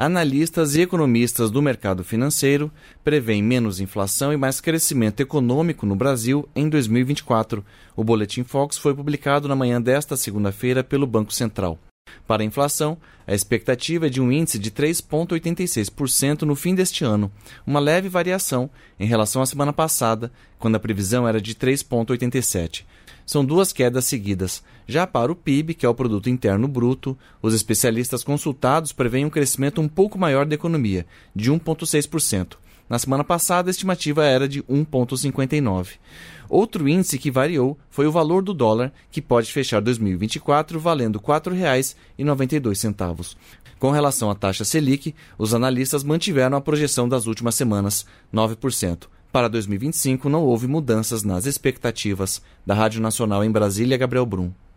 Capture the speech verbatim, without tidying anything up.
Analistas e economistas do mercado financeiro prevêem menos inflação e mais crescimento econômico no Brasil em dois mil e vinte e quatro. O Boletim Focus foi publicado na manhã desta segunda-feira pelo Banco Central. Para a inflação, a expectativa é de um índice de três vírgula oitenta e seis por cento no fim deste ano, uma leve variação em relação à semana passada, quando a previsão era de três vírgula oitenta e sete por cento. São duas quedas seguidas. Já para o P I B, que é o Produto Interno Bruto, os especialistas consultados preveem um crescimento um pouco maior da economia, de um vírgula seis por cento. Na semana passada, a estimativa era de um vírgula cinquenta e nove por cento. Outro índice que variou foi o valor do dólar, que pode fechar dois mil e vinte e quatro valendo quatro reais e noventa e dois centavos. Com relação à taxa Selic, os analistas mantiveram a projeção das últimas semanas, nove por cento. Para dois mil e vinte e cinco, não houve mudanças nas expectativas. Da Rádio Nacional em Brasília, Gabriel Brum.